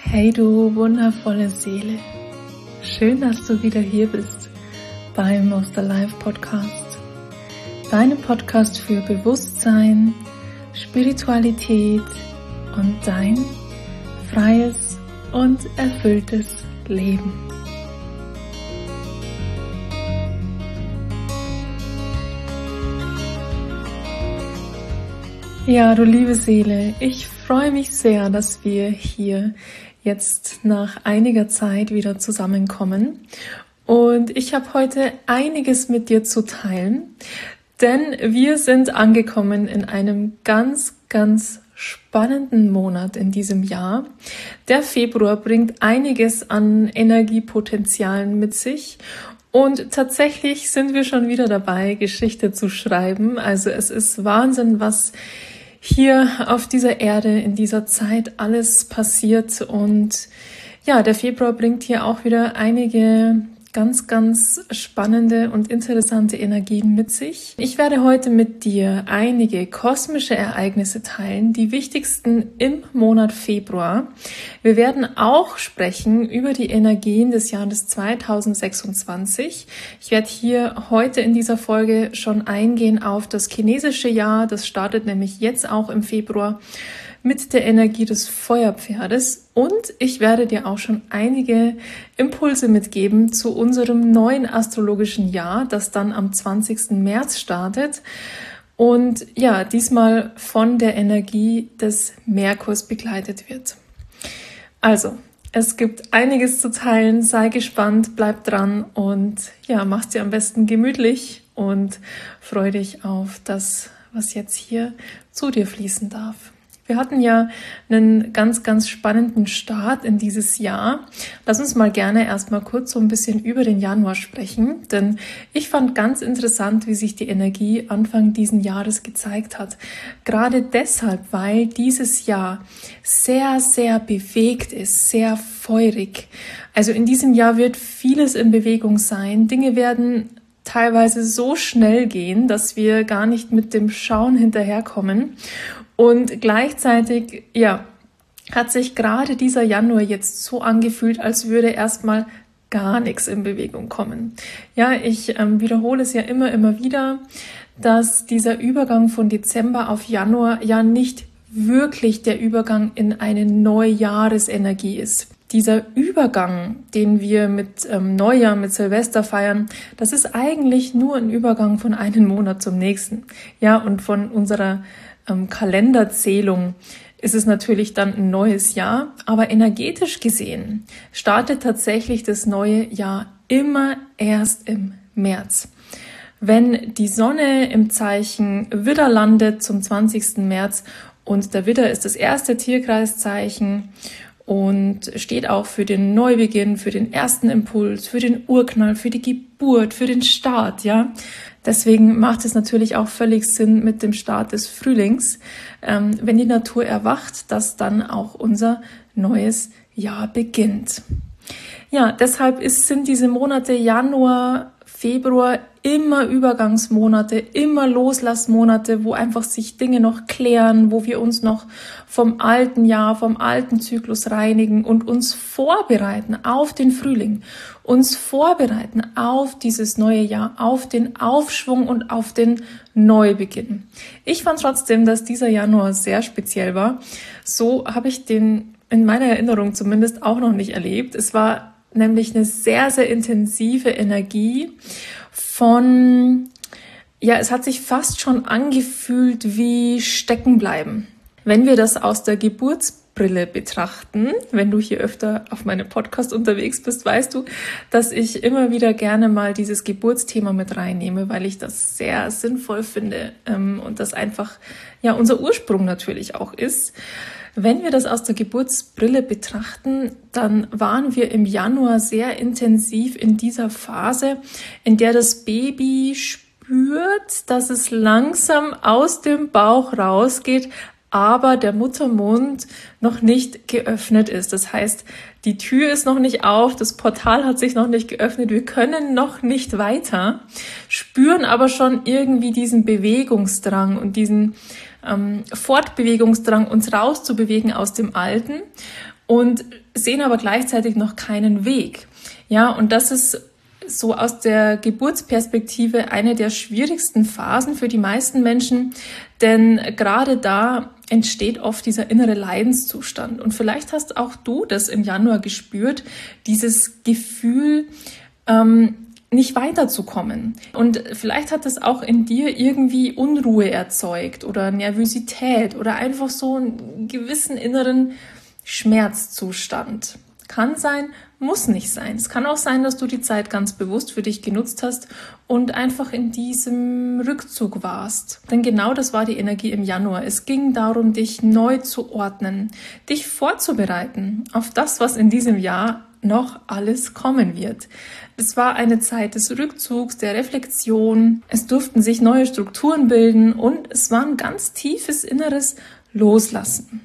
Hey du wundervolle Seele, schön, dass du wieder hier bist beim Most Alive Podcast, deinem Podcast für Bewusstsein, Spiritualität und dein freies und erfülltes Leben. Ja, du liebe Seele, ich freue mich sehr, dass wir hier jetzt nach einiger Zeit wieder zusammenkommen. Und ich habe heute einiges mit dir zu teilen, denn wir sind angekommen in einem ganz spannenden Monat in diesem Jahr. Der Februar bringt einiges an Energiepotenzialen mit sich. Und tatsächlich sind wir schon wieder dabei, Geschichte zu schreiben. Also es ist Wahnsinn, was hier auf dieser Erde in dieser Zeit alles passiert. Und ja, der Februar bringt hier auch wieder einige ganz spannende und interessante Energien mit sich. Ich werde heute mit dir einige kosmische Ereignisse teilen, die wichtigsten im Monat Februar. Wir werden auch sprechen über die Energien des Jahres 2026. Ich werde hier heute in dieser Folge schon eingehen auf das chinesische Jahr. Das startet nämlich jetzt auch im Februar mit der Energie des Feuerpferdes, und ich werde dir auch schon einige Impulse mitgeben zu unserem neuen astrologischen Jahr, das dann am 20. März startet und ja, diesmal von der Energie des Merkurs begleitet wird. Also, es gibt einiges zu teilen, sei gespannt, bleib dran und ja, mach's dir am besten gemütlich und freu dich auf das, was jetzt hier zu dir fließen darf. Wir hatten ja einen ganz spannenden Start in dieses Jahr. Lass uns mal gerne erstmal kurz so ein bisschen über den Januar sprechen, denn ich fand ganz interessant, wie sich die Energie Anfang diesen Jahres gezeigt hat. Gerade deshalb, weil dieses Jahr sehr bewegt ist, sehr feurig. Also in diesem Jahr wird vieles in Bewegung sein. Dinge werden teilweise so schnell gehen, dass wir gar nicht mit dem Schauen hinterherkommen. Und gleichzeitig, ja, hat sich gerade dieser Januar jetzt so angefühlt, als würde erstmal gar nichts in Bewegung kommen. Ja, ich wiederhole es ja immer wieder, dass dieser Übergang von Dezember auf Januar ja nicht wirklich der Übergang in eine Neujahresenergie ist. Dieser Übergang, den wir mit Neujahr, mit Silvester feiern, das ist eigentlich nur ein Übergang von einem Monat zum nächsten. Ja, und von unserer Kalenderzählung ist es natürlich dann ein neues Jahr, aber energetisch gesehen startet tatsächlich das neue Jahr immer erst im März. Wenn die Sonne im Zeichen Widder landet zum 20. März, und der Widder ist das erste Tierkreiszeichen und steht auch für den Neubeginn, für den ersten Impuls, für den Urknall, für die Geburt, für den Start, ja. Deswegen macht es natürlich auch völlig Sinn mit dem Start des Frühlings, wenn die Natur erwacht, dass dann auch unser neues Jahr beginnt. Ja, deshalb sind diese Monate Januar, Februar immer Übergangsmonate, immer Loslassmonate, wo einfach sich Dinge noch klären, wo wir uns noch vom alten Jahr, vom alten Zyklus reinigen und uns vorbereiten auf den Frühling, uns vorbereiten auf dieses neue Jahr, auf den Aufschwung und auf den Neubeginn. Ich fand trotzdem, dass dieser Januar sehr speziell war. So habe ich den in meiner Erinnerung zumindest auch noch nicht erlebt. Es war nämlich eine sehr intensive Energie von, ja, es hat sich fast schon angefühlt wie Steckenbleiben. Wenn wir das aus der Geburtsbrille betrachten, wenn du hier öfter auf meinem Podcast unterwegs bist, weißt du, dass ich immer wieder gerne mal dieses Geburtsthema mit reinnehme, weil ich das sehr sinnvoll finde und das einfach ja unser Ursprung natürlich auch ist. Wenn wir das aus der Geburtsbrille betrachten, dann waren wir im Januar sehr intensiv in dieser Phase, in der das Baby spürt, dass es langsam aus dem Bauch rausgeht, aber der Muttermund noch nicht geöffnet ist. Das heißt, die Tür ist noch nicht auf, das Portal hat sich noch nicht geöffnet, wir können noch nicht weiter, spüren aber schon irgendwie diesen Bewegungsdrang und diesen Fortbewegungsdrang, uns rauszubewegen aus dem Alten und sehen aber gleichzeitig noch keinen Weg. Ja, und das ist so aus der Geburtsperspektive eine der schwierigsten Phasen für die meisten Menschen, denn gerade da entsteht oft dieser innere Leidenszustand. Und vielleicht hast auch du das im Januar gespürt, dieses Gefühl, nicht weiterzukommen. Und vielleicht hat es auch in dir irgendwie Unruhe erzeugt oder Nervosität oder einfach so einen gewissen inneren Schmerzzustand. Kann sein, muss nicht sein. Es kann auch sein, dass du die Zeit ganz bewusst für dich genutzt hast und einfach in diesem Rückzug warst. Denn genau das war die Energie im Januar. Es ging darum, dich neu zu ordnen, dich vorzubereiten auf das, was in diesem Jahr noch alles kommen wird. Es war eine Zeit des Rückzugs, der Reflexion. Es durften sich neue Strukturen bilden und es war ein ganz tiefes inneres Loslassen.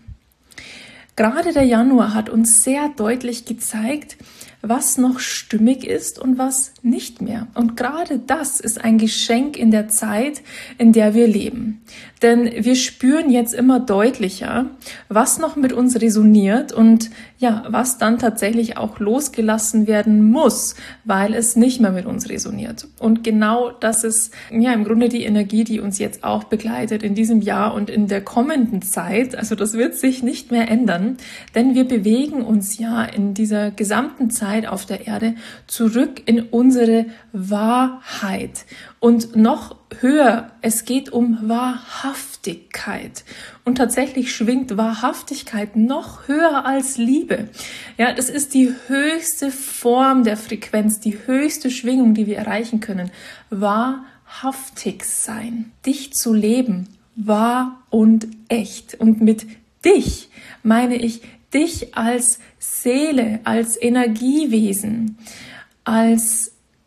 Gerade der Januar hat uns sehr deutlich gezeigt, was noch stimmig ist und was nicht mehr. Und gerade das ist ein Geschenk in der Zeit, in der wir leben. Denn wir spüren jetzt immer deutlicher, was noch mit uns resoniert und ja, was dann tatsächlich auch losgelassen werden muss, weil es nicht mehr mit uns resoniert. Und genau das ist ja im Grunde die Energie, die uns jetzt auch begleitet in diesem Jahr und in der kommenden Zeit. Also das wird sich nicht mehr ändern, denn wir bewegen uns ja in dieser gesamten Zeit auf der Erde zurück in unsere Wahrheit. Und noch höher, es geht um Wahrhaftigkeit. Und tatsächlich schwingt Wahrhaftigkeit noch höher als Liebe. Ja, das ist die höchste Form der Frequenz, die höchste Schwingung, die wir erreichen können. Wahrhaftig sein, dich zu leben, wahr und echt. Und mit dich meine ich dich als Seele, als Energiewesen, als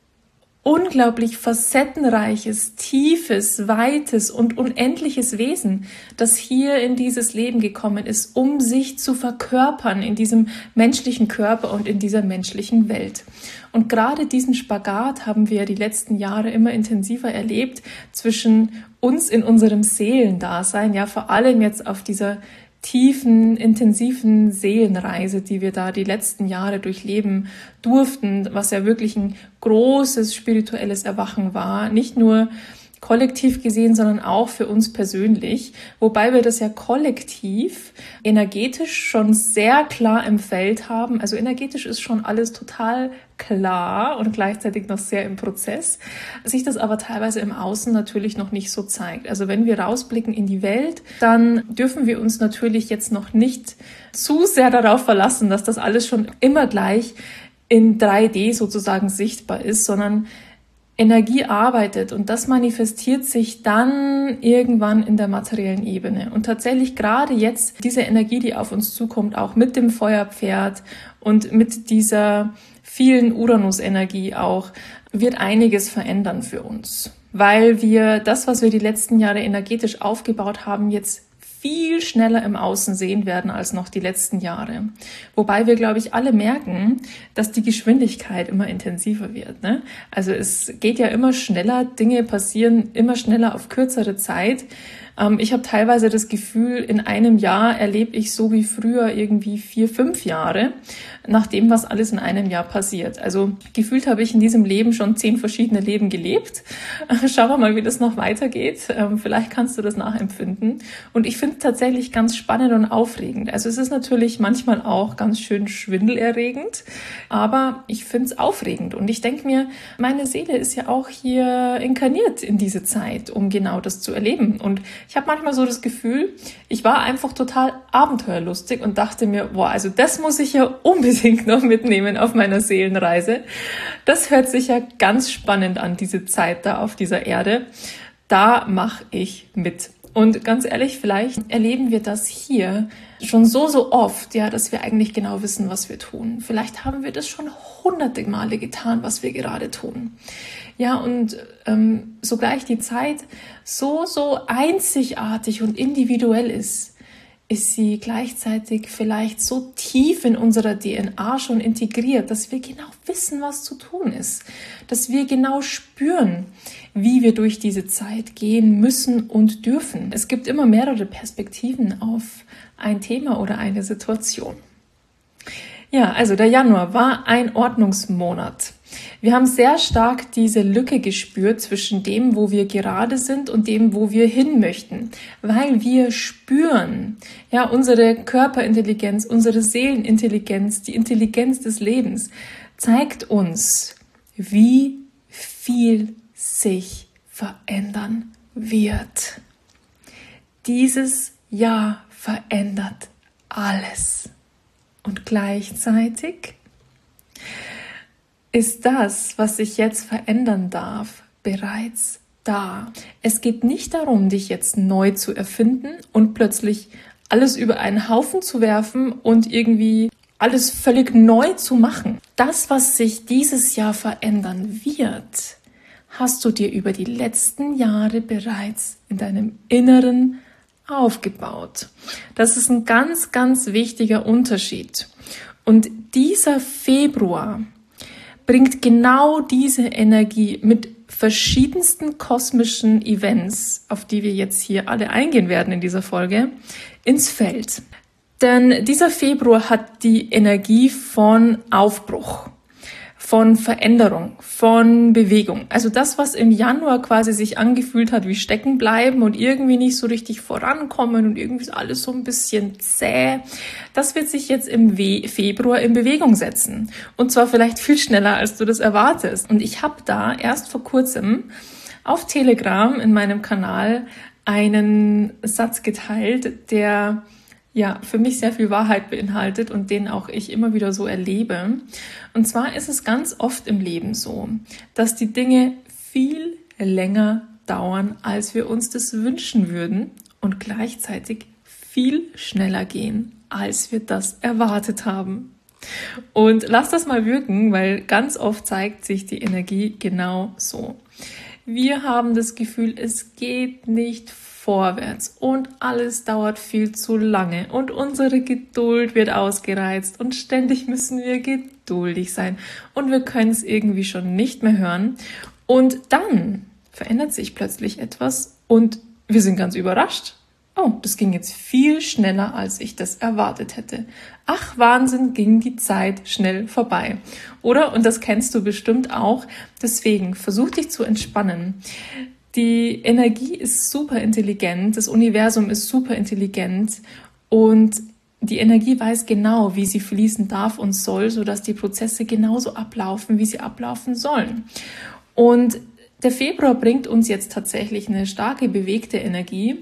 unglaublich facettenreiches, tiefes, weites und unendliches Wesen, das hier in dieses Leben gekommen ist, um sich zu verkörpern in diesem menschlichen Körper und in dieser menschlichen Welt. Und gerade diesen Spagat haben wir die letzten Jahre immer intensiver erlebt zwischen uns in unserem Seelendasein, ja vor allem jetzt auf dieser tiefen, intensiven Seelenreise, die wir da die letzten Jahre durchleben durften, was ja wirklich ein großes spirituelles Erwachen war, nicht nur kollektiv gesehen, sondern auch für uns persönlich, wobei wir das ja kollektiv energetisch schon sehr klar im Feld haben. Also energetisch ist schon alles total klar und gleichzeitig noch sehr im Prozess, sich das aber teilweise im Außen natürlich noch nicht so zeigt. Also wenn wir rausblicken in die Welt, dann dürfen wir uns natürlich jetzt noch nicht zu sehr darauf verlassen, dass das alles schon immer gleich in 3D sozusagen sichtbar ist, sondern Energie arbeitet und das manifestiert sich dann irgendwann in der materiellen Ebene. Und tatsächlich gerade jetzt diese Energie, die auf uns zukommt, auch mit dem Feuerpferd und mit dieser vielen Uranus-Energie auch, wird einiges verändern für uns. Weil wir das, was wir die letzten Jahre energetisch aufgebaut haben, jetzt viel schneller im Außen sehen werden als noch die letzten Jahre. Wobei wir, glaube ich, alle merken, dass die Geschwindigkeit immer intensiver wird, ne? Also es geht ja immer schneller, Dinge passieren immer schneller auf kürzere Zeit. Ich habe teilweise das Gefühl, in einem Jahr erlebe ich so wie früher irgendwie 4, 5 Jahre, nach dem, was alles in einem Jahr passiert. Also gefühlt habe ich in diesem Leben schon 10 verschiedene Leben gelebt. Schauen wir mal, wie das noch weitergeht. Vielleicht kannst du das nachempfinden. Und ich finde es tatsächlich ganz spannend und aufregend. Also es ist natürlich manchmal auch ganz schön schwindelerregend, aber ich finde es aufregend. Und ich denke mir, meine Seele ist ja auch hier inkarniert in diese Zeit, um genau das zu erleben. Und ich habe manchmal so das Gefühl, ich war einfach total abenteuerlustig und dachte mir, boah, also das muss ich ja unbedingt noch mitnehmen auf meiner Seelenreise. Das hört sich ja ganz spannend an, diese Zeit da auf dieser Erde. Da mache ich mit. Und ganz ehrlich, vielleicht erleben wir das hier schon so oft, ja, dass wir eigentlich genau wissen, was wir tun. Vielleicht haben wir das schon hunderte Male getan, was wir gerade tun. Ja, und sogleich die Zeit so einzigartig und individuell ist, ist sie gleichzeitig vielleicht so tief in unserer DNA schon integriert, dass wir genau wissen, was zu tun ist, dass wir genau spüren, wie wir durch diese Zeit gehen müssen und dürfen. Es gibt immer mehrere Perspektiven auf ein Thema oder eine Situation. Ja, also der Januar war ein Ordnungsmonat. Wir haben sehr stark diese Lücke gespürt zwischen dem, wo wir gerade sind und dem, wo wir hin möchten, weil wir spüren, ja, unsere Körperintelligenz, unsere Seelenintelligenz, die Intelligenz des Lebens zeigt uns, wie viel sich verändern wird. Dieses Jahr verändert alles. Und gleichzeitig ist das, was sich jetzt verändern darf, bereits da. Es geht nicht darum, dich jetzt neu zu erfinden und plötzlich alles über einen Haufen zu werfen und irgendwie alles völlig neu zu machen. Das, was sich dieses Jahr verändern wird, hast du dir über die letzten Jahre bereits in deinem Inneren aufgebaut. Das ist ein ganz, ganz wichtiger Unterschied. Und dieser Februar bringt genau diese Energie mit verschiedensten kosmischen Events, auf die wir jetzt hier alle eingehen werden in dieser Folge, ins Feld. Denn dieser Februar hat die Energie von Aufbruch, von Veränderung, von Bewegung. Also das, was im Januar quasi sich angefühlt hat wie stecken bleiben und irgendwie nicht so richtig vorankommen und irgendwie ist alles so ein bisschen zäh, das wird sich jetzt im Februar in Bewegung setzen. Und zwar vielleicht viel schneller, als du das erwartest. Und ich habe da erst vor kurzem auf Telegram in meinem Kanal einen Satz geteilt, der ja für mich sehr viel Wahrheit beinhaltet und den auch ich immer wieder so erlebe. Und zwar ist es ganz oft im Leben so, dass die Dinge viel länger dauern, als wir uns das wünschen würden und gleichzeitig viel schneller gehen, als wir das erwartet haben. Und lass das mal wirken, weil ganz oft zeigt sich die Energie genau so. Wir haben das Gefühl, es geht nicht vorwärts und alles dauert viel zu lange und unsere Geduld wird ausgereizt und ständig müssen wir geduldig sein und wir können es irgendwie schon nicht mehr hören und dann verändert sich plötzlich etwas und wir sind ganz überrascht. Oh, das ging jetzt viel schneller, als ich das erwartet hätte. Ach, Wahnsinn, ging die Zeit schnell vorbei. Oder? Und das kennst du bestimmt auch. Deswegen versuch dich zu entspannen. Die Energie ist super intelligent, das Universum ist super intelligent und die Energie weiß genau, wie sie fließen darf und soll, sodass die Prozesse genauso ablaufen, wie sie ablaufen sollen. Und der Februar bringt uns jetzt tatsächlich eine starke, bewegte Energie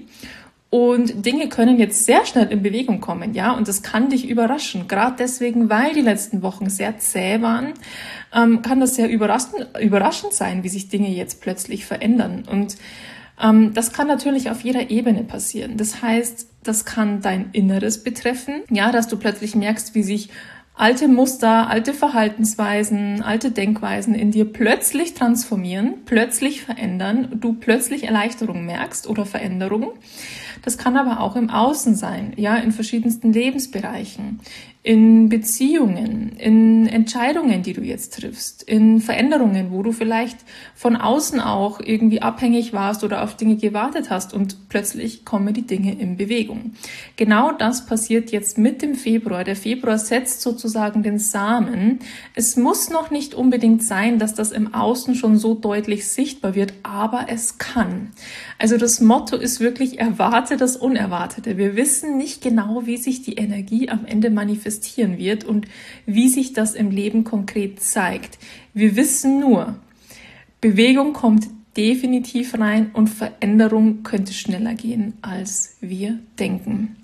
und Dinge können jetzt sehr schnell in Bewegung kommen, ja, und das kann dich überraschen. Gerade deswegen, weil die letzten Wochen sehr zäh waren, kann das sehr überraschend sein, wie sich Dinge jetzt plötzlich verändern. Und das kann natürlich auf jeder Ebene passieren. Das heißt, das kann dein Inneres betreffen, ja, dass du plötzlich merkst, wie sich alte Muster, alte Verhaltensweisen, alte Denkweisen in dir plötzlich transformieren, plötzlich verändern, du plötzlich Erleichterung merkst oder Veränderung. Das kann aber auch im Außen sein, ja, in verschiedensten Lebensbereichen, in Beziehungen, in Entscheidungen, die du jetzt triffst, in Veränderungen, wo du vielleicht von außen auch irgendwie abhängig warst oder auf Dinge gewartet hast und plötzlich kommen die Dinge in Bewegung. Genau das passiert jetzt mit dem Februar. Der Februar setzt sozusagen den Samen. Es muss noch nicht unbedingt sein, dass das im Außen schon so deutlich sichtbar wird, aber es kann. Also das Motto ist wirklich, erwarte das Unerwartete. Wir wissen nicht genau, wie sich die Energie am Ende manifestieren wird und wie sich das im Leben konkret zeigt. Wir wissen nur, Bewegung kommt definitiv rein und Veränderung könnte schneller gehen, als wir denken.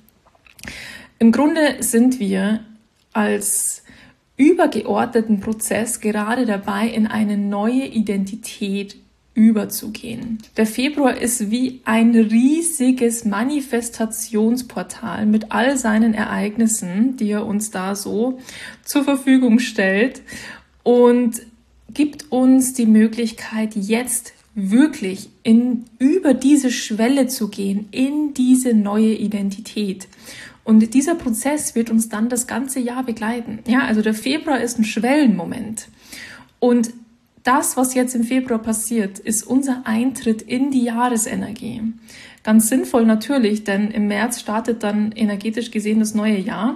Im Grunde sind wir als übergeordneten Prozess gerade dabei, in eine neue Identität überzugehen. Der Februar ist wie ein riesiges Manifestationsportal mit all seinen Ereignissen, die er uns da so zur Verfügung stellt und gibt uns die Möglichkeit, jetzt wirklich über diese Schwelle zu gehen, in diese neue Identität. Und dieser Prozess wird uns dann das ganze Jahr begleiten. Ja, also der Februar ist ein Schwellenmoment. Und das, was jetzt im Februar passiert, ist unser Eintritt in die Jahresenergie. Ganz sinnvoll natürlich, denn im März startet dann energetisch gesehen das neue Jahr.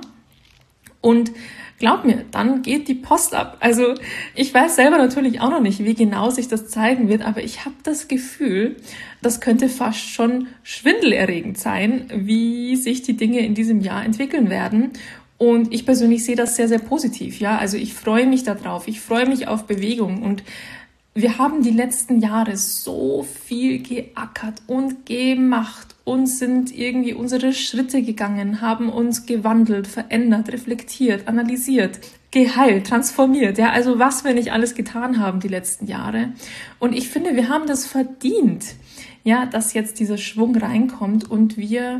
Und glaub mir, dann geht die Post ab. Also ich weiß selber natürlich auch noch nicht, wie genau sich das zeigen wird, aber ich habe das Gefühl, das könnte fast schon schwindelerregend sein, wie sich die Dinge in diesem Jahr entwickeln werden. Und ich persönlich sehe das sehr, sehr positiv. Ja, also ich freue mich darauf. Ich freue mich auf Bewegung. Und wir haben die letzten Jahre so viel geackert und gemacht und sind irgendwie unsere Schritte gegangen, haben uns gewandelt, verändert, reflektiert, analysiert, geheilt, transformiert. Ja, also was wir nicht alles getan haben die letzten Jahre. Und ich finde, wir haben das verdient, ja, dass jetzt dieser Schwung reinkommt und wir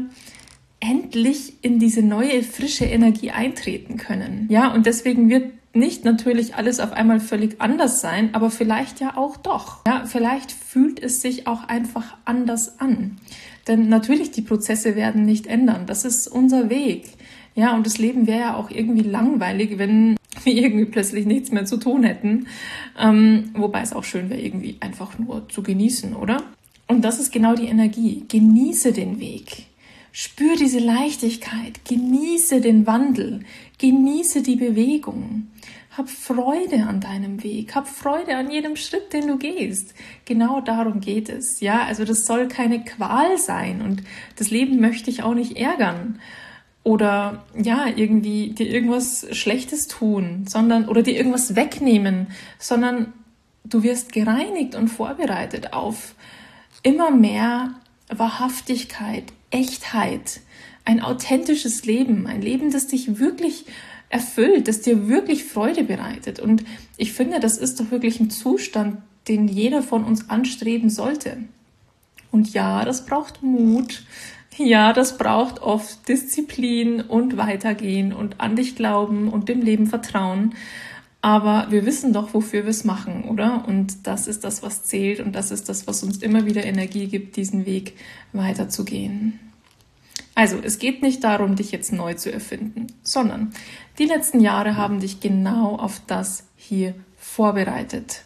endlich in diese neue, frische Energie eintreten können. Ja, und deswegen wird nicht natürlich alles auf einmal völlig anders sein, aber vielleicht ja auch doch. Ja, vielleicht fühlt es sich auch einfach anders an. Denn natürlich, die Prozesse werden nicht ändern. Das ist unser Weg. Ja, und das Leben wäre ja auch irgendwie langweilig, wenn wir irgendwie plötzlich nichts mehr zu tun hätten. Wobei es auch schön wäre, irgendwie einfach nur zu genießen, oder? Und das ist genau die Energie. Genieße den Weg. Spür diese Leichtigkeit, genieße den Wandel, genieße die Bewegung. Hab Freude an deinem Weg, hab Freude an jedem Schritt, den du gehst. Genau darum geht es. Ja, also das soll keine Qual sein und das Leben möchte ich auch nicht ärgern oder ja, irgendwie dir irgendwas Schlechtes tun, oder dir irgendwas wegnehmen, sondern du wirst gereinigt und vorbereitet auf immer mehr Wahrhaftigkeit, Echtheit, ein authentisches Leben, ein Leben, das dich wirklich erfüllt, das dir wirklich Freude bereitet. Und ich finde, das ist doch wirklich ein Zustand, den jeder von uns anstreben sollte. Und ja, das braucht Mut. Ja, das braucht oft Disziplin und Weitergehen und an dich glauben und dem Leben vertrauen. Aber wir wissen doch, wofür wir es machen, oder? Und das ist das, was zählt und das ist das, was uns immer wieder Energie gibt, diesen Weg weiterzugehen. Also, es geht nicht darum, dich jetzt neu zu erfinden, sondern die letzten Jahre haben dich genau auf das hier vorbereitet.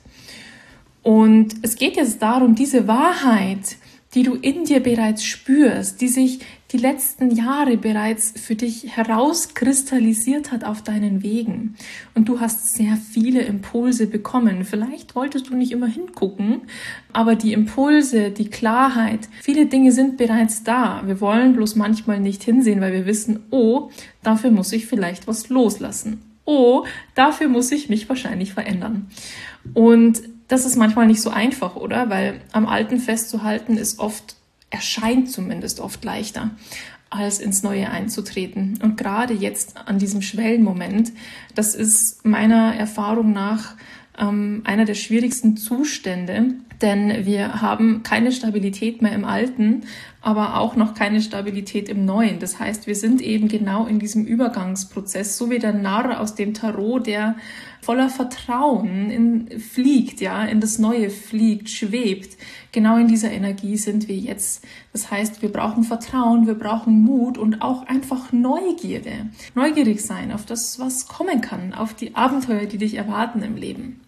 Und es geht jetzt darum, diese Wahrheit, die du in dir bereits spürst, die sich die letzten Jahre bereits für dich herauskristallisiert hat auf deinen Wegen. Und du hast sehr viele Impulse bekommen. Vielleicht wolltest du nicht immer hingucken, aber die Impulse, die Klarheit, viele Dinge sind bereits da. Wir wollen bloß manchmal nicht hinsehen, weil wir wissen, oh, dafür muss ich vielleicht was loslassen. Oh, dafür muss ich mich wahrscheinlich verändern. Und das ist manchmal nicht so einfach, oder? Weil am Alten festzuhalten erscheint zumindest oft leichter, als ins Neue einzutreten. Und gerade jetzt an diesem Schwellenmoment, das ist meiner Erfahrung nach einer der schwierigsten Zustände, denn wir haben keine Stabilität mehr im Alten, aber auch noch keine Stabilität im Neuen. Das heißt, wir sind eben genau in diesem Übergangsprozess, so wie der Narr aus dem Tarot, der voller Vertrauen fliegt, ja, in das Neue fliegt, schwebt. Genau in dieser Energie sind wir jetzt. Das heißt, wir brauchen Vertrauen, wir brauchen Mut und auch einfach Neugierde. Neugierig sein auf das, was kommen kann, auf die Abenteuer, die dich erwarten im Leben.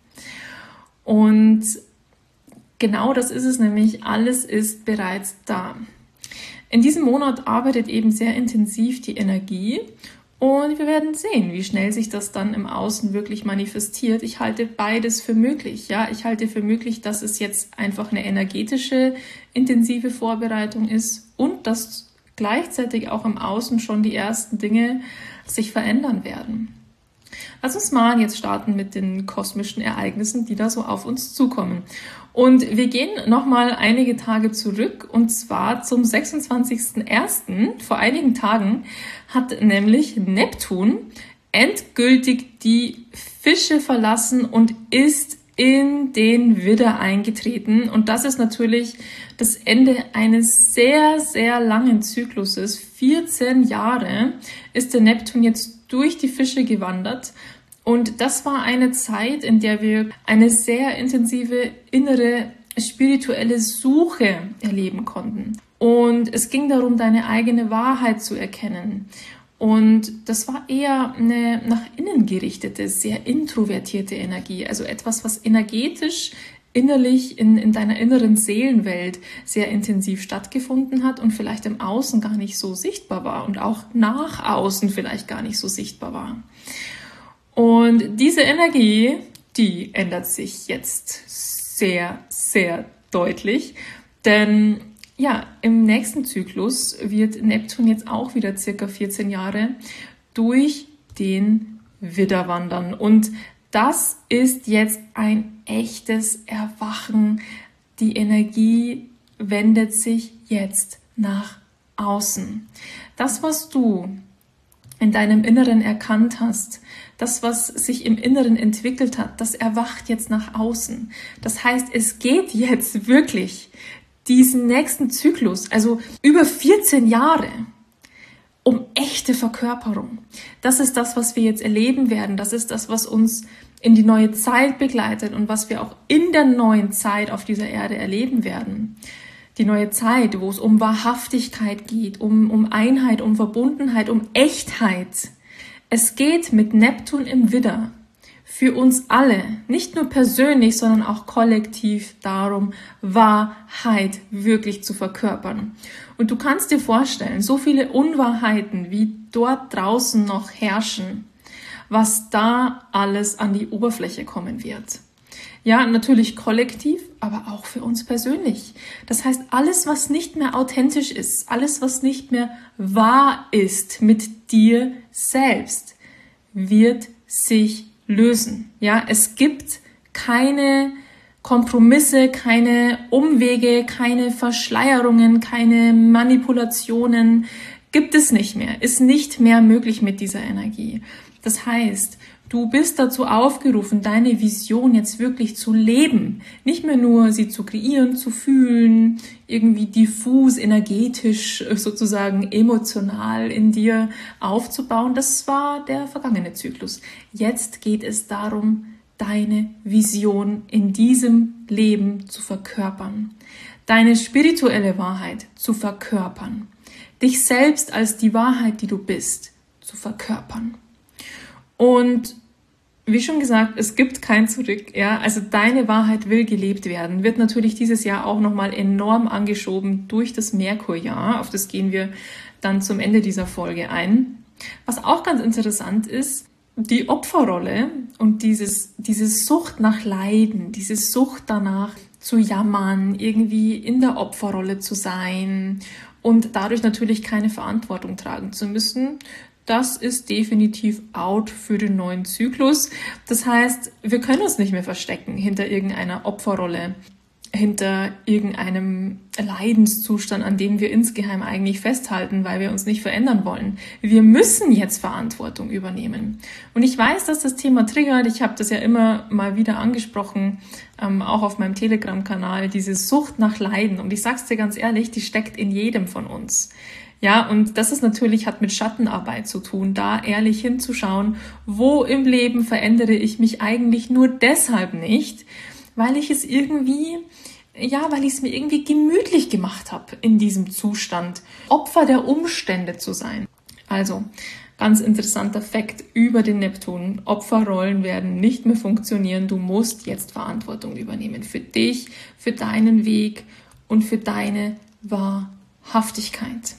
Und genau das ist es nämlich, alles ist bereits da. In diesem Monat arbeitet eben sehr intensiv die Energie und wir werden sehen, wie schnell sich das dann im Außen wirklich manifestiert. Ich halte beides für möglich. Ja, ich halte für möglich, dass es jetzt einfach eine energetische, intensive Vorbereitung ist und dass gleichzeitig auch im Außen schon die ersten Dinge sich verändern werden. Lass uns mal jetzt starten mit den kosmischen Ereignissen, die da so auf uns zukommen. Und wir gehen nochmal einige Tage zurück und zwar zum 26.01. Vor einigen Tagen hat nämlich Neptun endgültig die Fische verlassen und ist in den Widder eingetreten. Und das ist natürlich das Ende eines sehr, sehr langen Zykluses. 14 Jahre ist der Neptun jetzt durch die Fische gewandert. Und das war eine Zeit, in der wir eine sehr intensive innere spirituelle Suche erleben konnten. Und es ging darum, deine eigene Wahrheit zu erkennen Und das war eher eine nach innen gerichtete, sehr introvertierte Energie. Also etwas, was energetisch, innerlich in deiner inneren Seelenwelt sehr intensiv stattgefunden hat und vielleicht im Außen gar nicht so sichtbar war und auch nach außen vielleicht gar nicht so sichtbar war. Und diese Energie, die ändert sich jetzt sehr, sehr deutlich, denn ja, im nächsten Zyklus wird Neptun jetzt auch wieder circa 14 Jahre durch den Widder wandern. Und das ist jetzt ein echtes Erwachen. Die Energie wendet sich jetzt nach außen. Das, was du in deinem Inneren erkannt hast, das, was sich im Inneren entwickelt hat, das erwacht jetzt nach außen. Das heißt, es geht jetzt wirklich diesen nächsten Zyklus, also über 14 Jahre, um echte Verkörperung. Das ist das, was wir jetzt erleben werden. Das ist das, was uns in die neue Zeit begleitet und was wir auch in der neuen Zeit auf dieser Erde erleben werden. Die neue Zeit, wo es um Wahrhaftigkeit geht, um Einheit, um Verbundenheit, um Echtheit. Es geht mit Neptun im Widder für uns alle, nicht nur persönlich, sondern auch kollektiv darum, Wahrheit wirklich zu verkörpern. Und du kannst dir vorstellen, so viele Unwahrheiten, wie dort draußen noch herrschen, was da alles an die Oberfläche kommen wird. Ja, natürlich kollektiv, aber auch für uns persönlich. Das heißt, alles, was nicht mehr authentisch ist, alles, was nicht mehr wahr ist mit dir selbst, wird sich lösen. Ja, es gibt keine Kompromisse, keine Umwege, keine Verschleierungen, keine Manipulationen. Gibt es nicht mehr, ist nicht mehr möglich mit dieser Energie. Das heißt, du bist dazu aufgerufen, deine Vision jetzt wirklich zu leben. Nicht mehr nur sie zu kreieren, zu fühlen, irgendwie diffus, energetisch, sozusagen emotional in dir aufzubauen. Das war der vergangene Zyklus. Jetzt geht es darum, deine Vision in diesem Leben zu verkörpern. Deine spirituelle Wahrheit zu verkörpern. Dich selbst als die Wahrheit, die du bist, zu verkörpern. Und wie schon gesagt, es gibt kein Zurück. Ja? Also deine Wahrheit will gelebt werden. Wird natürlich dieses Jahr auch nochmal enorm angeschoben durch das Merkurjahr. Auf das gehen wir dann zum Ende dieser Folge ein. Was auch ganz interessant ist, die Opferrolle und diese Sucht nach Leiden, diese Sucht danach zu jammern, irgendwie in der Opferrolle zu sein und dadurch natürlich keine Verantwortung tragen zu müssen. Das ist definitiv out für den neuen Zyklus. Das heißt, wir können uns nicht mehr verstecken hinter irgendeiner Opferrolle, hinter irgendeinem Leidenszustand, an dem wir insgeheim eigentlich festhalten, weil wir uns nicht verändern wollen. Wir müssen jetzt Verantwortung übernehmen. Und ich weiß, dass das Thema triggert. Ich habe das ja immer mal wieder angesprochen, auch auf meinem Telegram-Kanal, diese Sucht nach Leiden. Und ich sag's dir ganz ehrlich, die steckt in jedem von uns. Ja, und das ist natürlich, hat mit Schattenarbeit zu tun, da ehrlich hinzuschauen, wo im Leben verändere ich mich eigentlich nur deshalb nicht, weil ich es irgendwie, weil ich es mir irgendwie gemütlich gemacht habe in diesem Zustand, Opfer der Umstände zu sein. Also, ganz interessanter Fakt über den Neptun. Opferrollen werden nicht mehr funktionieren. Du musst jetzt Verantwortung übernehmen für dich, für deinen Weg und für deine Wahrhaftigkeit.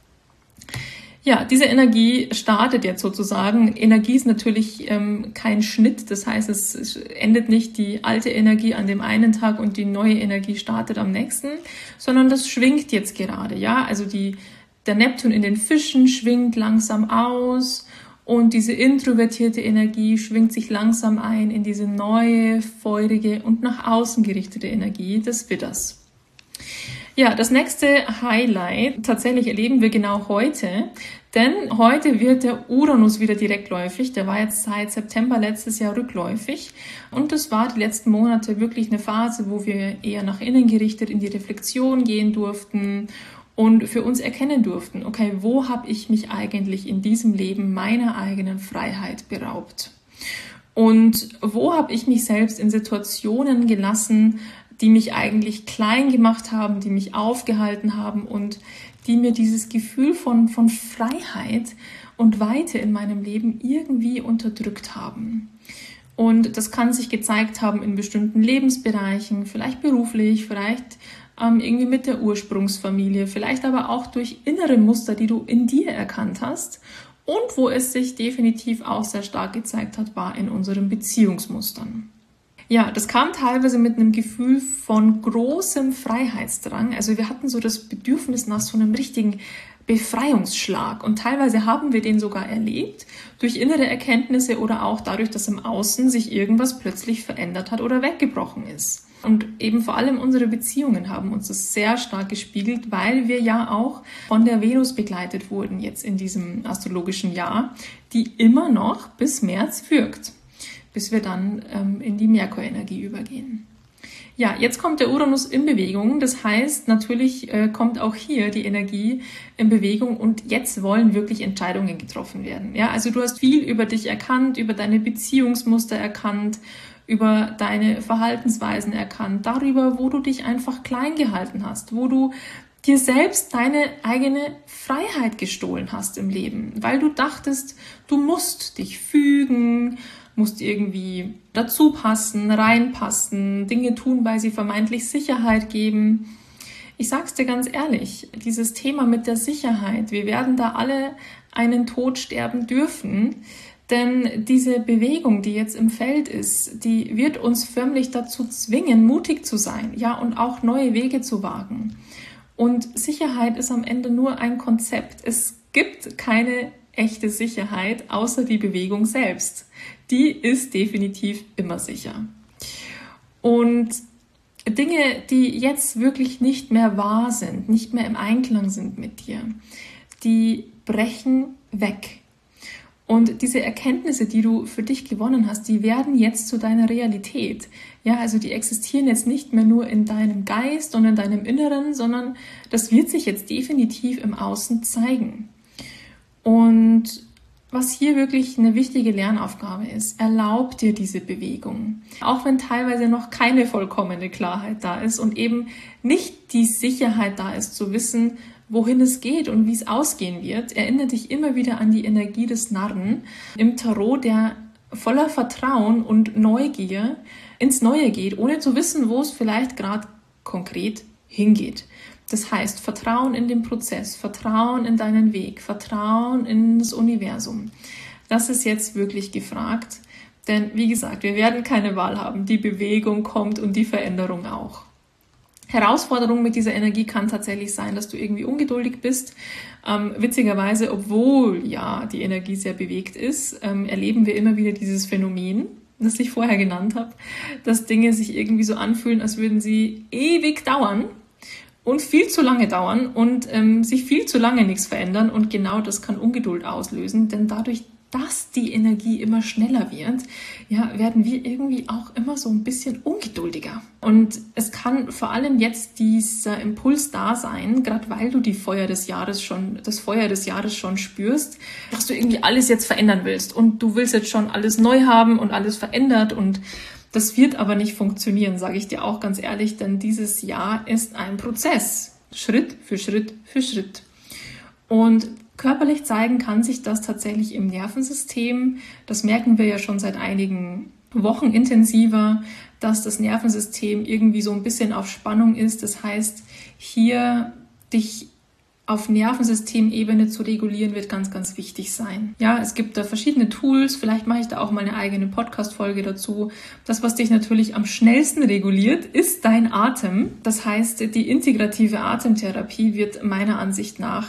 Ja, diese Energie startet jetzt sozusagen. Energie ist natürlich kein Schnitt, das heißt, es endet nicht die alte Energie an dem einen Tag und die neue Energie startet am nächsten, sondern das schwingt jetzt gerade, ja. Also der Neptun in den Fischen schwingt langsam aus und diese introvertierte Energie schwingt sich langsam ein in diese neue, feurige und nach außen gerichtete Energie des Widders. Ja, das nächste Highlight tatsächlich erleben wir genau heute, denn heute wird der Uranus wieder direktläufig. Der war jetzt seit September letztes Jahr rückläufig und das war die letzten Monate wirklich eine Phase, wo wir eher nach innen gerichtet in die Reflexion gehen durften und für uns erkennen durften, okay, wo habe ich mich eigentlich in diesem Leben meiner eigenen Freiheit beraubt? Und wo habe ich mich selbst in Situationen gelassen, die mich eigentlich klein gemacht haben, die mich aufgehalten haben und die mir dieses Gefühl von Freiheit und Weite in meinem Leben irgendwie unterdrückt haben. Und das kann sich gezeigt haben in bestimmten Lebensbereichen, vielleicht beruflich, vielleicht irgendwie mit der Ursprungsfamilie, vielleicht aber auch durch innere Muster, die du in dir erkannt hast. Und wo es sich definitiv auch sehr stark gezeigt hat, war in unseren Beziehungsmustern. Ja, das kam teilweise mit einem Gefühl von großem Freiheitsdrang. Also wir hatten so das Bedürfnis nach so einem richtigen Befreiungsschlag. Und teilweise haben wir den sogar erlebt durch innere Erkenntnisse oder auch dadurch, dass im Außen sich irgendwas plötzlich verändert hat oder weggebrochen ist. Und eben vor allem unsere Beziehungen haben uns das sehr stark gespiegelt, weil wir ja auch von der Venus begleitet wurden jetzt in diesem astrologischen Jahr, die immer noch bis März wirkt, bis wir dann in die Merkur-Energie übergehen. Ja, jetzt kommt der Uranus in Bewegung. Das heißt, natürlich kommt auch hier die Energie in Bewegung und jetzt wollen wirklich Entscheidungen getroffen werden. Ja, also du hast viel über dich erkannt, über deine Beziehungsmuster erkannt, über deine Verhaltensweisen erkannt, darüber, wo du dich einfach klein gehalten hast, wo du dir selbst deine eigene Freiheit gestohlen hast im Leben, weil du dachtest, du musst dich fügen, musst irgendwie dazu passen, reinpassen, Dinge tun, weil sie vermeintlich Sicherheit geben. Ich sag's dir ganz ehrlich, dieses Thema mit der Sicherheit, wir werden da alle einen Tod sterben dürfen, denn diese Bewegung, die jetzt im Feld ist, die wird uns förmlich dazu zwingen, mutig zu sein, ja, und auch neue Wege zu wagen. Und Sicherheit ist am Ende nur ein Konzept. Es gibt keine echte Sicherheit, außer die Bewegung selbst. Die ist definitiv immer sicher. Und Dinge, die jetzt wirklich nicht mehr wahr sind, nicht mehr im Einklang sind mit dir, die brechen weg. Und diese Erkenntnisse, die du für dich gewonnen hast, die werden jetzt zu deiner Realität. Ja, also die existieren jetzt nicht mehr nur in deinem Geist und in deinem Inneren, sondern das wird sich jetzt definitiv im Außen zeigen. Und was hier wirklich eine wichtige Lernaufgabe ist, erlaub dir diese Bewegung. Auch wenn teilweise noch keine vollkommene Klarheit da ist und eben nicht die Sicherheit da ist, zu wissen, wohin es geht und wie es ausgehen wird, erinnere dich immer wieder an die Energie des Narren im Tarot, der voller Vertrauen und Neugier ins Neue geht, ohne zu wissen, wo es vielleicht gerade konkret hingeht. Das heißt, Vertrauen in den Prozess, Vertrauen in deinen Weg, Vertrauen in das Universum. Das ist jetzt wirklich gefragt, denn wie gesagt, wir werden keine Wahl haben. Die Bewegung kommt und die Veränderung auch. Herausforderung mit dieser Energie kann tatsächlich sein, dass du irgendwie ungeduldig bist. Witzigerweise, obwohl ja die Energie sehr bewegt ist, erleben wir immer wieder dieses Phänomen, das ich vorher genannt habe, dass Dinge sich irgendwie so anfühlen, als würden sie ewig dauern und viel zu lange dauern und sich viel zu lange nichts verändern. Und genau das kann Ungeduld auslösen, denn dadurch, dass die Energie immer schneller wird, ja, werden wir irgendwie auch immer so ein bisschen ungeduldiger. Und es kann vor allem jetzt dieser Impuls da sein, gerade weil du das Feuer des Jahres schon spürst, dass du irgendwie alles jetzt verändern willst und du willst jetzt schon alles neu haben und alles verändert und das wird aber nicht funktionieren, sage ich dir auch ganz ehrlich, denn dieses Jahr ist ein Prozess, Schritt für Schritt für Schritt. Und körperlich zeigen kann sich das tatsächlich im Nervensystem. Das merken wir ja schon seit einigen Wochen intensiver, dass das Nervensystem irgendwie so ein bisschen auf Spannung ist. Das heißt, hier dich auf Nervensystemebene zu regulieren, wird ganz, ganz wichtig sein. Ja, es gibt da verschiedene Tools. Vielleicht mache ich da auch mal eine eigene Podcast-Folge dazu. Das, was dich natürlich am schnellsten reguliert, ist dein Atem. Das heißt, die integrative Atemtherapie wird meiner Ansicht nach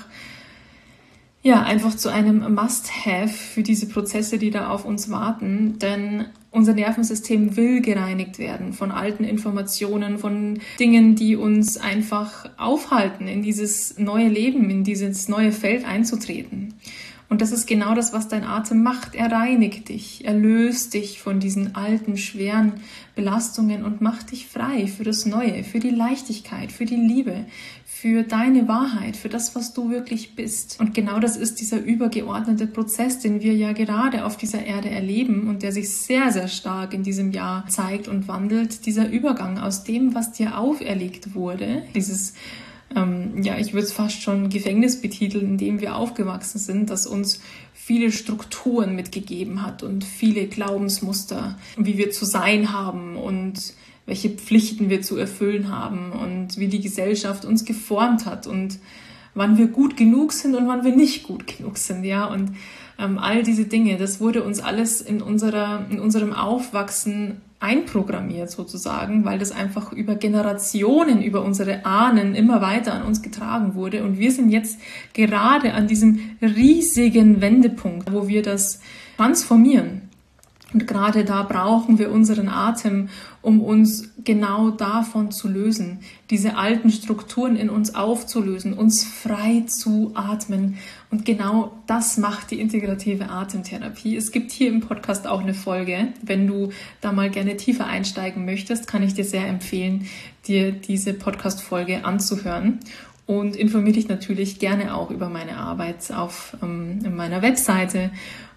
ja, einfach zu einem Must-Have für diese Prozesse, die da auf uns warten, denn unser Nervensystem will gereinigt werden von alten Informationen, von Dingen, die uns einfach aufhalten, in dieses neue Leben, in dieses neue Feld einzutreten. Und das ist genau das, was dein Atem macht. Er reinigt dich, er löst dich von diesen alten, schweren Belastungen und macht dich frei für das Neue, für die Leichtigkeit, für die Liebe, für deine Wahrheit, für das, was du wirklich bist. Und genau das ist dieser übergeordnete Prozess, den wir ja gerade auf dieser Erde erleben und der sich sehr, sehr stark in diesem Jahr zeigt und wandelt. Dieser Übergang aus dem, was dir auferlegt wurde, dieses ich würde es fast schon Gefängnis betiteln, in dem wir aufgewachsen sind, dass uns viele Strukturen mitgegeben hat und viele Glaubensmuster, wie wir zu sein haben und welche Pflichten wir zu erfüllen haben und wie die Gesellschaft uns geformt hat und wann wir gut genug sind und wann wir nicht gut genug sind, ja, und all diese Dinge, das wurde uns alles in unserem Aufwachsen einprogrammiert sozusagen, weil das einfach über Generationen, über unsere Ahnen immer weiter an uns getragen wurde. Und wir sind jetzt gerade an diesem riesigen Wendepunkt, wo wir das transformieren. Und gerade da brauchen wir unseren Atem, um uns genau davon zu lösen, diese alten Strukturen in uns aufzulösen, uns frei zu atmen. Und genau das macht die integrative Atemtherapie. Es gibt hier im Podcast auch eine Folge. Wenn du da mal gerne tiefer einsteigen möchtest, kann ich dir sehr empfehlen, dir diese Podcast-Folge anzuhören. Und informiere dich natürlich gerne auch über meine Arbeit auf meiner Webseite.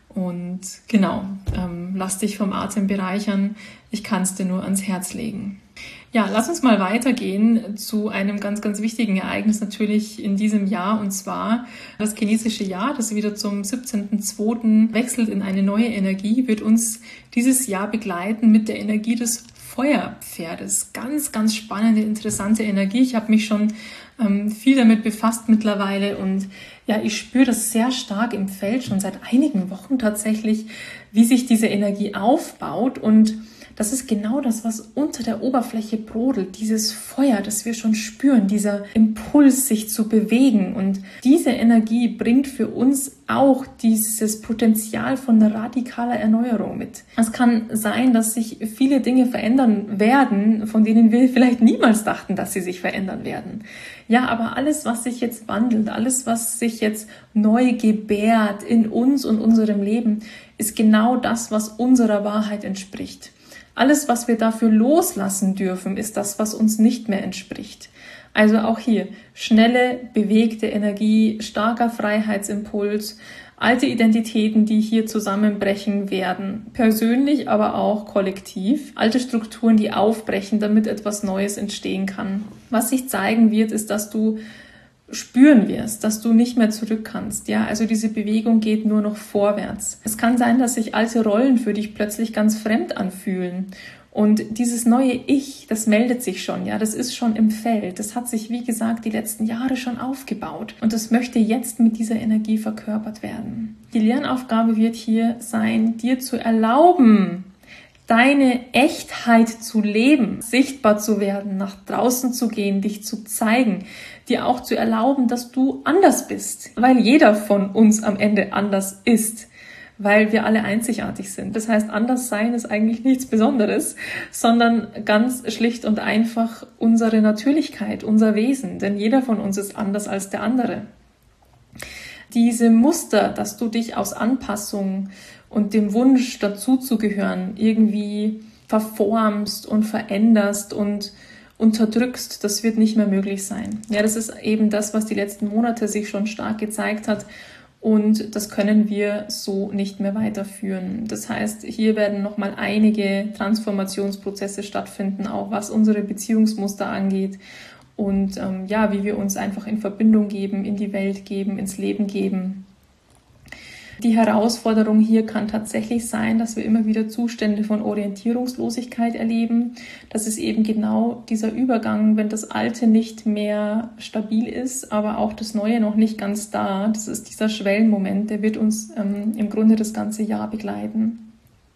Und genau, lass dich vom Atem bereichern. Ich kann es dir nur ans Herz legen. Ja, lass uns mal weitergehen zu einem ganz, ganz wichtigen Ereignis natürlich in diesem Jahr, und zwar das chinesische Jahr, das wieder zum 17.02. wechselt in eine neue Energie, wird uns dieses Jahr begleiten mit der Energie des Feuerpferdes. Ganz, ganz spannende, interessante Energie. Ich habe mich schon viel damit befasst mittlerweile und ja, ich spüre das sehr stark im Feld schon seit einigen Wochen tatsächlich, wie sich diese Energie aufbaut, und das ist genau das, was unter der Oberfläche brodelt, dieses Feuer, das wir schon spüren, dieser Impuls, sich zu bewegen. Und diese Energie bringt für uns auch dieses Potenzial von radikaler Erneuerung mit. Es kann sein, dass sich viele Dinge verändern werden, von denen wir vielleicht niemals dachten, dass sie sich verändern werden. Ja, aber alles, was sich jetzt wandelt, alles, was sich jetzt neu gebärt in uns und unserem Leben, ist genau das, was unserer Wahrheit entspricht. Alles, was wir dafür loslassen dürfen, ist das, was uns nicht mehr entspricht. Also auch hier schnelle, bewegte Energie, starker Freiheitsimpuls, alte Identitäten, die hier zusammenbrechen werden, persönlich, aber auch kollektiv, alte Strukturen, die aufbrechen, damit etwas Neues entstehen kann. Was sich zeigen wird, ist, dass du spüren wirst, dass du nicht mehr zurück kannst. Ja, also diese Bewegung geht nur noch vorwärts. Es kann sein, dass sich alte Rollen für dich plötzlich ganz fremd anfühlen. Und dieses neue Ich, das meldet sich schon, ja, das ist schon im Feld. Das hat sich, wie gesagt, die letzten Jahre schon aufgebaut. Und das möchte jetzt mit dieser Energie verkörpert werden. Die Lernaufgabe wird hier sein, dir zu erlauben, deine Echtheit zu leben, sichtbar zu werden, nach draußen zu gehen, dich zu zeigen, dir auch zu erlauben, dass du anders bist, weil jeder von uns am Ende anders ist, weil wir alle einzigartig sind. Das heißt, anders sein ist eigentlich nichts Besonderes, sondern ganz schlicht und einfach unsere Natürlichkeit, unser Wesen, denn jeder von uns ist anders als der andere. Diese Muster, dass du dich aus Anpassung und dem Wunsch dazuzugehören irgendwie verformst und veränderst und unterdrückst, das wird nicht mehr möglich sein. Ja, das ist eben das, was die letzten Monate sich schon stark gezeigt hat, und das können wir so nicht mehr weiterführen. Das heißt, hier werden nochmal einige Transformationsprozesse stattfinden, auch was unsere Beziehungsmuster angeht und wie wir uns einfach in Verbindung geben, in die Welt geben, ins Leben geben. Die Herausforderung hier kann tatsächlich sein, dass wir immer wieder Zustände von Orientierungslosigkeit erleben. Das ist eben genau dieser Übergang, wenn das Alte nicht mehr stabil ist, aber auch das Neue noch nicht ganz da. Das ist dieser Schwellenmoment, der wird uns im Grunde das ganze Jahr begleiten.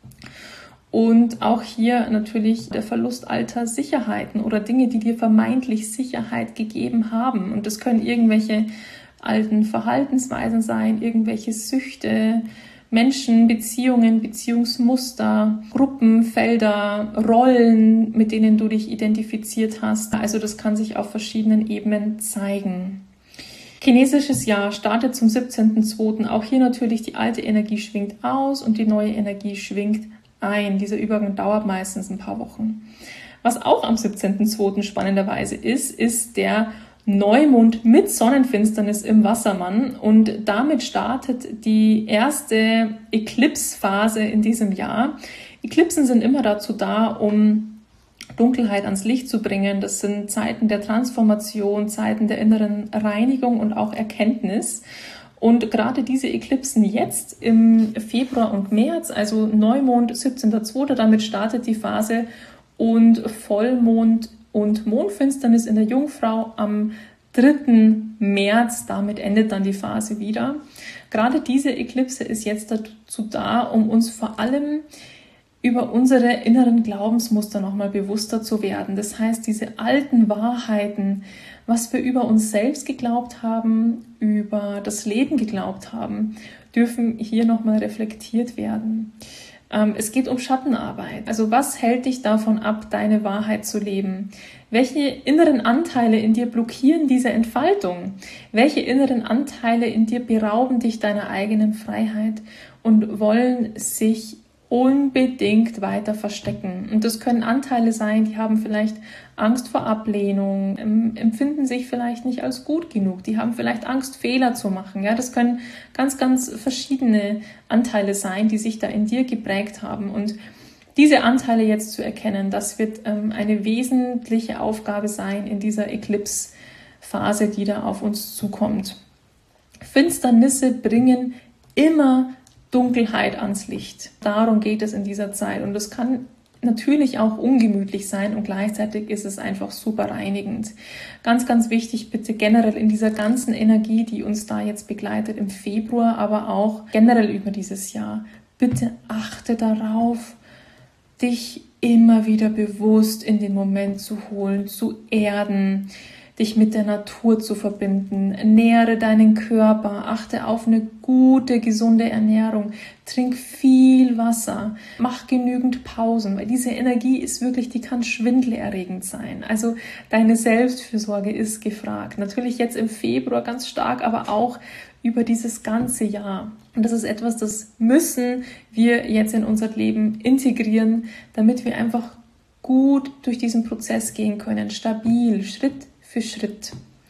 Und auch hier natürlich der Verlust alter Sicherheiten oder Dinge, die dir vermeintlich Sicherheit gegeben haben. Und das können irgendwelche alten Verhaltensweisen sein, irgendwelche Süchte, Menschen, Beziehungen, Beziehungsmuster, Gruppen, Felder, Rollen, mit denen du dich identifiziert hast. Also das kann sich auf verschiedenen Ebenen zeigen. Chinesisches Jahr startet zum 17.02. Auch hier natürlich die alte Energie schwingt aus und die neue Energie schwingt ein. Dieser Übergang dauert meistens ein paar Wochen. Was auch am 17.02. spannenderweise ist der Neumond mit Sonnenfinsternis im Wassermann, und damit startet die erste Eclipse-Phase in diesem Jahr. Eclipsen sind immer dazu da, um Dunkelheit ans Licht zu bringen. Das sind Zeiten der Transformation, Zeiten der inneren Reinigung und auch Erkenntnis. Und gerade diese Eklipsen jetzt im Februar und März, also Neumond 17.02., damit startet die Phase, und Vollmond und Mondfinsternis in der Jungfrau am 3. März, damit endet dann die Phase wieder. Gerade diese Eklipse ist jetzt dazu da, um uns vor allem über unsere inneren Glaubensmuster nochmal bewusster zu werden. Das heißt, diese alten Wahrheiten, was wir über uns selbst geglaubt haben, über das Leben geglaubt haben, dürfen hier nochmal reflektiert werden. Es geht um Schattenarbeit. Also was hält dich davon ab, deine Wahrheit zu leben? Welche inneren Anteile in dir blockieren diese Entfaltung? Welche inneren Anteile in dir berauben dich deiner eigenen Freiheit und wollen sich unbedingt weiter verstecken? Und das können Anteile sein, die haben vielleicht Angst vor Ablehnung, empfinden sich vielleicht nicht als gut genug, die haben vielleicht Angst, Fehler zu machen. Ja, das können ganz, ganz verschiedene Anteile sein, die sich da in dir geprägt haben. Und diese Anteile jetzt zu erkennen, das wird eine wesentliche Aufgabe sein in dieser Eclipse-Phase, die da auf uns zukommt. Finsternisse bringen immer Dunkelheit ans Licht. Darum geht es in dieser Zeit. Und das kann natürlich auch ungemütlich sein und gleichzeitig ist es einfach super reinigend. Ganz, ganz wichtig, bitte generell in dieser ganzen Energie, die uns da jetzt begleitet im Februar, aber auch generell über dieses Jahr, bitte achte darauf, dich immer wieder bewusst in den Moment zu holen, zu erden, dich mit der Natur zu verbinden, nähre deinen Körper, achte auf eine gute, gesunde Ernährung, trink viel Wasser, mach genügend Pausen, weil diese Energie ist wirklich, die kann schwindelerregend sein. Also deine Selbstfürsorge ist gefragt. Natürlich jetzt im Februar ganz stark, aber auch über dieses ganze Jahr. Und das ist etwas, das müssen wir jetzt in unser Leben integrieren, damit wir einfach gut durch diesen Prozess gehen können, stabil, Schritt für Schritt.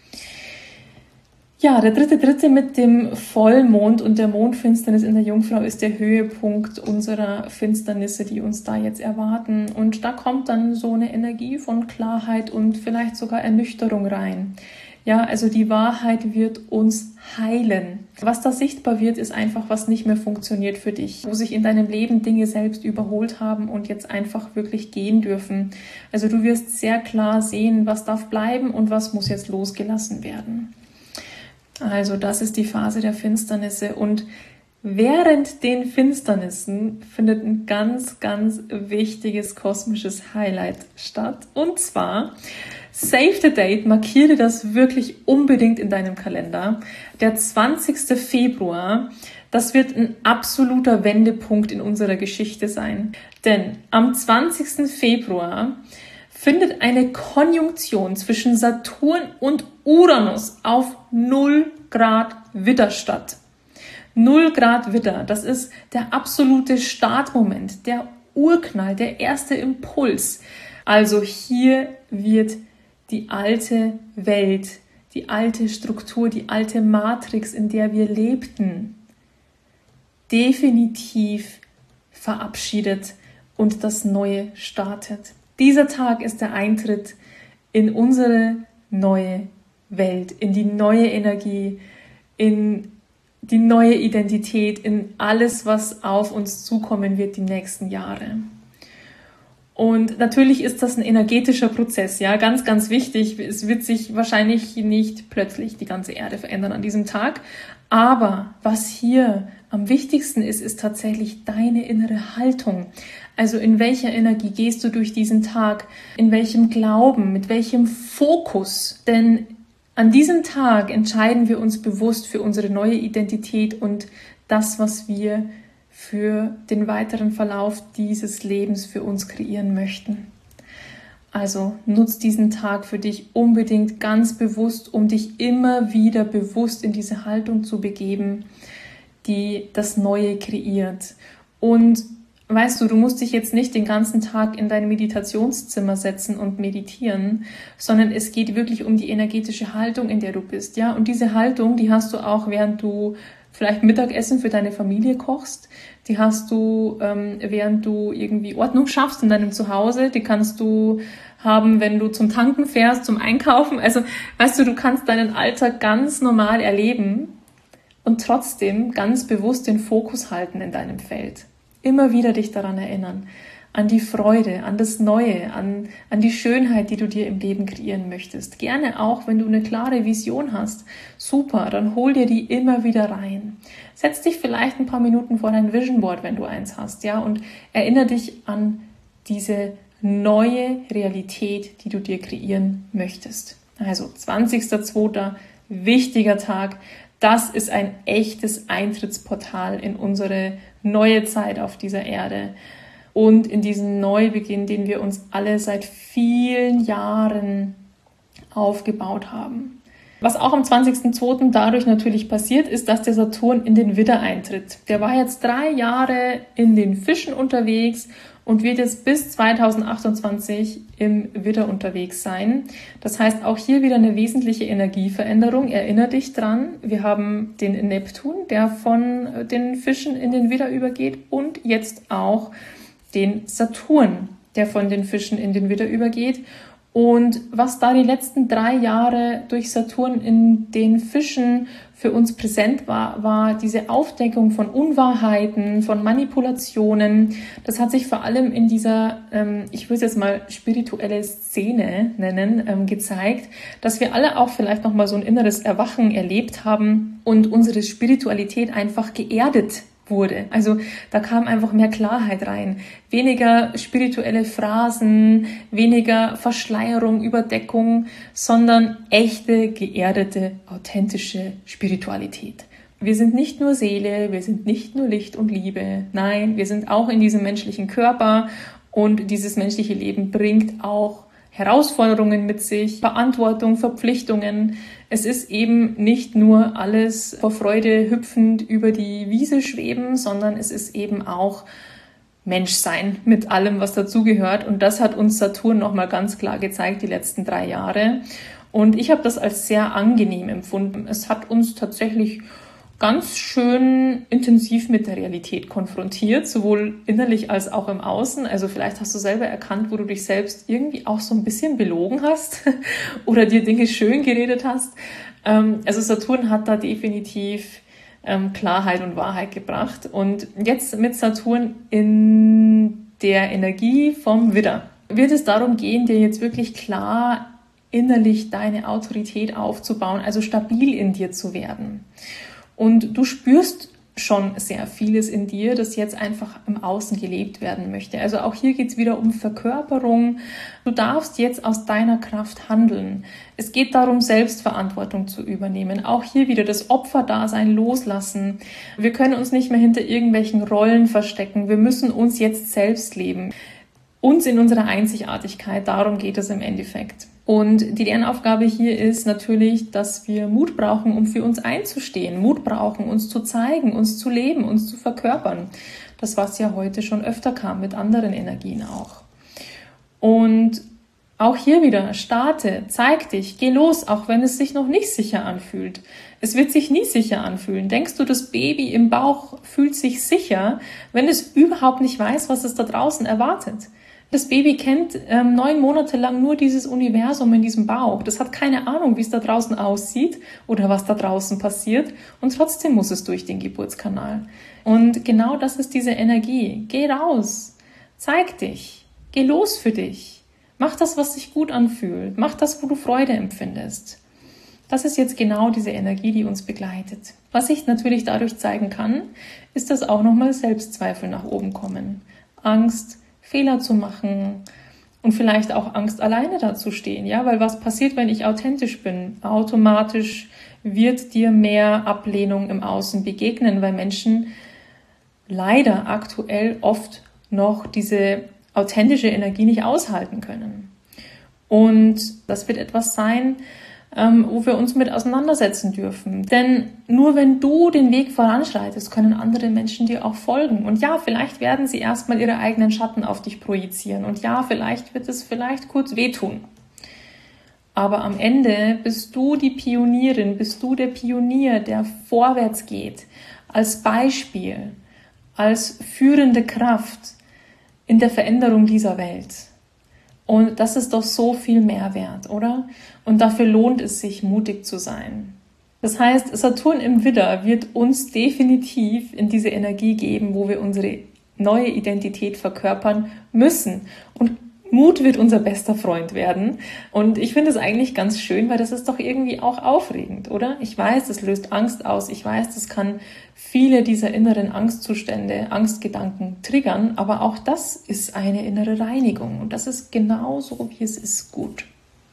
Ja, der 3.3. mit dem Vollmond und der Mondfinsternis in der Jungfrau ist der Höhepunkt unserer Finsternisse, die uns da jetzt erwarten. Und da kommt dann so eine Energie von Klarheit und vielleicht sogar Ernüchterung rein. Ja, also die Wahrheit wird uns heilen. Was da sichtbar wird, ist einfach, was nicht mehr funktioniert für dich, wo sich in deinem Leben Dinge selbst überholt haben und jetzt einfach wirklich gehen dürfen. Also du wirst sehr klar sehen, was darf bleiben und was muss jetzt losgelassen werden. Also das ist die Phase der Finsternisse und während den Finsternissen findet ein ganz, ganz wichtiges kosmisches Highlight statt. Und zwar Save the Date, markiere das wirklich unbedingt in deinem Kalender. Der 20. Februar, das wird ein absoluter Wendepunkt in unserer Geschichte sein. Denn am 20. Februar findet eine Konjunktion zwischen Saturn und Uranus auf 0 Grad Widder statt. 0 Grad Widder, das ist der absolute Startmoment, der Urknall, der erste Impuls. Also hier wird die alte Welt, die alte Struktur, die alte Matrix, in der wir lebten, definitiv verabschiedet und das Neue startet. Dieser Tag ist der Eintritt in unsere neue Welt, in die neue Energie, in die neue Identität, in alles, was auf uns zukommen wird die nächsten Jahre. Und natürlich ist das ein energetischer Prozess, ja, ganz, ganz wichtig. Es wird sich wahrscheinlich nicht plötzlich die ganze Erde verändern an diesem Tag. Aber was hier am wichtigsten ist, ist tatsächlich deine innere Haltung. Also in welcher Energie gehst du durch diesen Tag? In welchem Glauben? Mit welchem Fokus? Denn an diesem Tag entscheiden wir uns bewusst für unsere neue Identität und das, was wir für den weiteren Verlauf dieses Lebens für uns kreieren möchten. Also nutz diesen Tag für dich unbedingt ganz bewusst, um dich immer wieder bewusst in diese Haltung zu begeben, die das Neue kreiert. Und weißt du, du musst dich jetzt nicht den ganzen Tag in dein Meditationszimmer setzen und meditieren, sondern es geht wirklich um die energetische Haltung, in der du bist. Ja? Und diese Haltung, die hast du auch, während du vielleicht Mittagessen für deine Familie kochst. Die hast du, während du irgendwie Ordnung schaffst in deinem Zuhause. Die kannst du haben, wenn du zum Tanken fährst, zum Einkaufen. Also, weißt du, du kannst deinen Alltag ganz normal erleben. und trotzdem ganz bewusst den Fokus halten in deinem Feld. Immer wieder dich daran erinnern, an die Freude, an das Neue, an die Schönheit, die du dir im Leben kreieren möchtest. Gerne auch, wenn du eine klare Vision hast. Super, dann hol dir die immer wieder rein. Setz dich vielleicht ein paar Minuten vor dein Vision Board, wenn du eins hast, ja, und erinnere dich an diese neue Realität, die du dir kreieren möchtest. Also 20.02., wichtiger Tag. Das ist ein echtes Eintrittsportal in unsere neue Zeit auf dieser Erde. Und in diesen Neubeginn, den wir uns alle seit vielen Jahren aufgebaut haben. Was auch am 20.02. dadurch natürlich passiert, ist, dass der Saturn in den Widder eintritt. Der war jetzt 3 Jahre in den Fischen unterwegs und wird jetzt bis 2028 im Widder unterwegs sein. Das heißt, auch hier wieder eine wesentliche Energieveränderung. Erinnere dich dran, wir haben den Neptun, der von den Fischen in den Widder übergeht, und jetzt auch den Saturn, der von den Fischen in den Widder übergeht. Und was da die letzten 3 Jahre durch Saturn in den Fischen für uns präsent war, war diese Aufdeckung von Unwahrheiten, von Manipulationen. Das hat sich vor allem in dieser, ich würde es jetzt mal spirituelle Szene nennen, gezeigt, dass wir alle auch vielleicht nochmal so ein inneres Erwachen erlebt haben und unsere Spiritualität einfach geerdet wurde. Also da kam einfach mehr Klarheit rein. Weniger spirituelle Phrasen, weniger Verschleierung, Überdeckung, sondern echte, geerdete, authentische Spiritualität. Wir sind nicht nur Seele, wir sind nicht nur Licht und Liebe. Nein, wir sind auch in diesem menschlichen Körper, und dieses menschliche Leben bringt auch Herausforderungen mit sich, Verantwortung, Verpflichtungen. Es ist eben nicht nur alles vor Freude hüpfend über die Wiese schweben, sondern es ist eben auch Menschsein mit allem, was dazugehört. Und das hat uns Saturn nochmal ganz klar gezeigt, die letzten 3 Jahre. Und ich habe das als sehr angenehm empfunden. Es hat uns tatsächlich ganz schön intensiv mit der Realität konfrontiert, sowohl innerlich als auch im Außen. Also vielleicht hast du selber erkannt, wo du dich selbst irgendwie auch so ein bisschen belogen hast oder dir Dinge schön geredet hast. Also Saturn hat da definitiv Klarheit und Wahrheit gebracht. Und jetzt mit Saturn in der Energie vom Widder wird es darum gehen, dir jetzt wirklich klar innerlich deine Autorität aufzubauen, also stabil in dir zu werden. Und du spürst schon sehr vieles in dir, das jetzt einfach im Außen gelebt werden möchte. Also auch hier geht es wieder um Verkörperung. Du darfst jetzt aus deiner Kraft handeln. Es geht darum, Selbstverantwortung zu übernehmen. Auch hier wieder das Opferdasein loslassen. Wir können uns nicht mehr hinter irgendwelchen Rollen verstecken. Wir müssen uns jetzt selbst leben. Uns in unserer Einzigartigkeit, darum geht es im Endeffekt. Und die Lernaufgabe hier ist natürlich, dass wir Mut brauchen, um für uns einzustehen. Mut brauchen, uns zu zeigen, uns zu leben, uns zu verkörpern. Das, was ja heute schon öfter kam, mit anderen Energien auch. Und auch hier wieder, starte, zeig dich, geh los, auch wenn es sich noch nicht sicher anfühlt. Es wird sich nie sicher anfühlen. Denkst du, das Baby im Bauch fühlt sich sicher, wenn es überhaupt nicht weiß, was es da draußen erwartet? Das Baby kennt 9 Monate lang nur dieses Universum in diesem Bauch. Das hat keine Ahnung, wie es da draußen aussieht oder was da draußen passiert. Und trotzdem muss es durch den Geburtskanal. Und genau das ist diese Energie. Geh raus, zeig dich, geh los für dich. Mach das, was sich gut anfühlt. Mach das, wo du Freude empfindest. Das ist jetzt genau diese Energie, die uns begleitet. Was sich natürlich dadurch zeigen kann, ist, dass auch nochmal Selbstzweifel nach oben kommen. Angst, Fehler zu machen und vielleicht auch Angst, alleine dazustehen. Ja, weil was passiert, wenn ich authentisch bin? Automatisch wird dir mehr Ablehnung im Außen begegnen, weil Menschen leider aktuell oft noch diese authentische Energie nicht aushalten können. Und das wird etwas sein, wo wir uns mit auseinandersetzen dürfen. Denn nur wenn du den Weg voranschreitest, können andere Menschen dir auch folgen. Und ja, vielleicht werden sie erstmal ihre eigenen Schatten auf dich projizieren. Und ja, vielleicht wird es kurz wehtun. Aber am Ende bist du die Pionierin, bist du der Pionier, der vorwärts geht, als Beispiel, als führende Kraft in der Veränderung dieser Welt. Und das ist doch so viel Mehrwert, oder? Und dafür lohnt es sich, mutig zu sein. Das heißt, Saturn im Widder wird uns definitiv in diese Energie geben, wo wir unsere neue Identität verkörpern müssen. Und Mut wird unser bester Freund werden. Und ich finde es eigentlich ganz schön, weil das ist doch irgendwie auch aufregend, oder? Ich weiß, das löst Angst aus. Ich weiß, das kann viele dieser inneren Angstzustände, Angstgedanken triggern. Aber auch das ist eine innere Reinigung. Und das ist genauso, wie es ist, gut.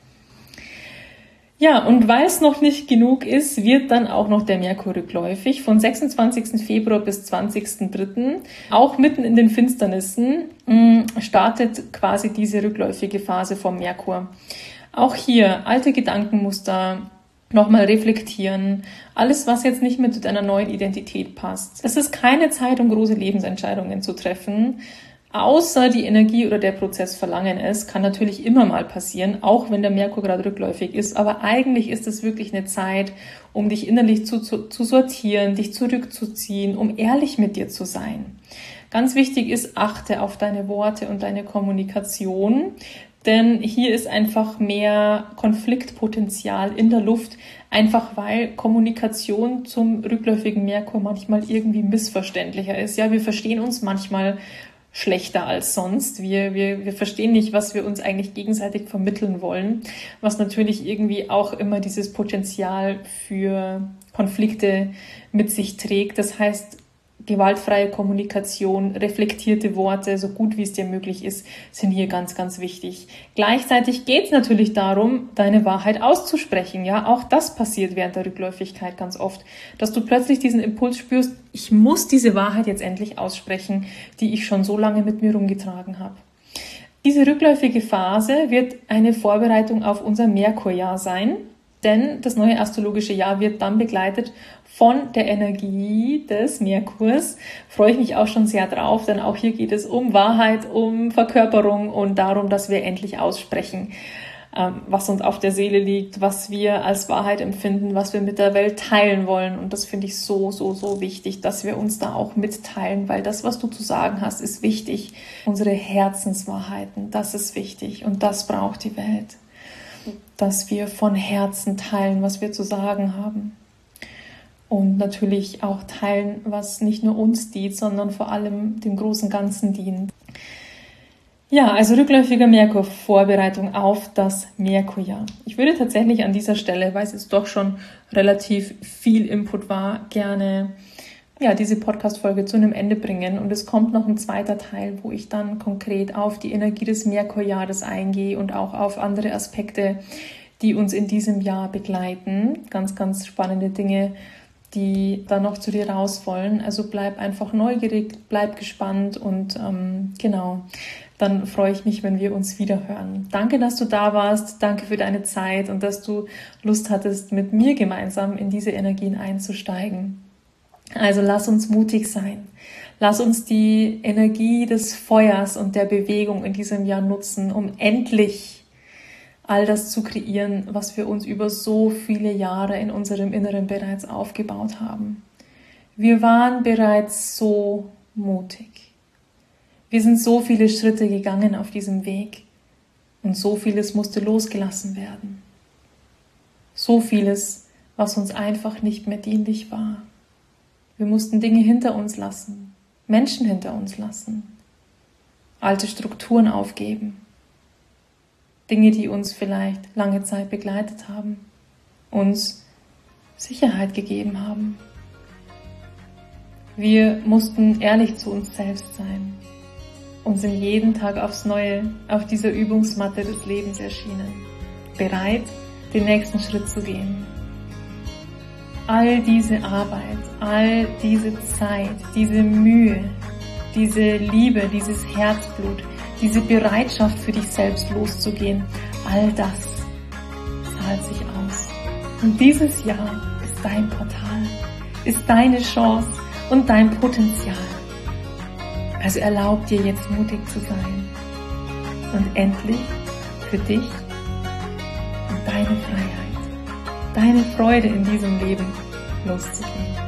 Ja, und weil es noch nicht genug ist, wird dann auch noch der Merkur rückläufig von 26. Februar bis 20.03. Auch mitten in den Finsternissen startet quasi diese rückläufige Phase vom Merkur. Auch hier alte Gedankenmuster nochmal reflektieren. Alles, was jetzt nicht mehr zu deiner neuen Identität passt. Es ist keine Zeit, um große Lebensentscheidungen zu treffen. Außer die Energie oder der Prozess verlangen es, kann natürlich immer mal passieren, auch wenn der Merkur gerade rückläufig ist. Aber eigentlich ist es wirklich eine Zeit, um dich innerlich zu sortieren, dich zurückzuziehen, um ehrlich mit dir zu sein. Ganz wichtig ist, achte auf deine Worte und deine Kommunikation, denn hier ist einfach mehr Konfliktpotenzial in der Luft, einfach weil Kommunikation zum rückläufigen Merkur manchmal irgendwie missverständlicher ist. Ja, wir verstehen uns manchmal schlechter als sonst. Wir verstehen nicht, was wir uns eigentlich gegenseitig vermitteln wollen, was natürlich irgendwie auch immer dieses Potenzial für Konflikte mit sich trägt. Das heißt, gewaltfreie Kommunikation, reflektierte Worte, so gut wie es dir möglich ist, sind hier ganz, ganz wichtig. Gleichzeitig geht es natürlich darum, deine Wahrheit auszusprechen. Ja, auch das passiert während der Rückläufigkeit ganz oft, dass du plötzlich diesen Impuls spürst, ich muss diese Wahrheit jetzt endlich aussprechen, die ich schon so lange mit mir rumgetragen habe. Diese rückläufige Phase wird eine Vorbereitung auf unser Merkurjahr sein, denn das neue astrologische Jahr wird dann begleitet von der Energie des Merkurs. Freue ich mich auch schon sehr drauf, denn auch hier geht es um Wahrheit, um Verkörperung und darum, dass wir endlich aussprechen, was uns auf der Seele liegt, was wir als Wahrheit empfinden, was wir mit der Welt teilen wollen. Und das finde ich so, so, so wichtig, dass wir uns da auch mitteilen, weil das, was du zu sagen hast, ist wichtig. Unsere Herzenswahrheiten, das ist wichtig und das braucht die Welt. Dass wir von Herzen teilen, was wir zu sagen haben. Und natürlich auch teilen, was nicht nur uns dient, sondern vor allem dem großen Ganzen dient. Ja, also rückläufiger Merkur, Vorbereitung auf das Merkurjahr. Ich würde tatsächlich an dieser Stelle, weil es jetzt doch schon relativ viel Input war, gerne diese Podcast-Folge zu einem Ende bringen. Und es kommt noch ein zweiter Teil, wo ich dann konkret auf die Energie des Merkurjahres eingehe und auch auf andere Aspekte, die uns in diesem Jahr begleiten. Ganz, ganz spannende Dinge, die da noch zu dir raus wollen. Also bleib einfach neugierig, bleib gespannt und dann freue ich mich, wenn wir uns wieder hören. Danke, dass du da warst, danke für deine Zeit und dass du Lust hattest, mit mir gemeinsam in diese Energien einzusteigen. Also lass uns mutig sein. Lass uns die Energie des Feuers und der Bewegung in diesem Jahr nutzen, um endlich all das zu kreieren, was wir uns über so viele Jahre in unserem Inneren bereits aufgebaut haben. Wir waren bereits so mutig. Wir sind so viele Schritte gegangen auf diesem Weg und so vieles musste losgelassen werden. So vieles, was uns einfach nicht mehr dienlich war. Wir mussten Dinge hinter uns lassen, Menschen hinter uns lassen, alte Strukturen aufgeben. Dinge, die uns vielleicht lange Zeit begleitet haben, uns Sicherheit gegeben haben. Wir mussten ehrlich zu uns selbst sein und sind jeden Tag aufs Neue auf dieser Übungsmatte des Lebens erschienen, bereit, den nächsten Schritt zu gehen. All diese Arbeit, all diese Zeit, diese Mühe, diese Liebe, dieses Herzblut, diese Bereitschaft für dich selbst loszugehen, all das zahlt sich aus. Und dieses Jahr ist dein Portal, ist deine Chance und dein Potenzial. Also erlaub dir jetzt mutig zu sein und endlich für dich und deine Freiheit, deine Freude in diesem Leben loszugehen.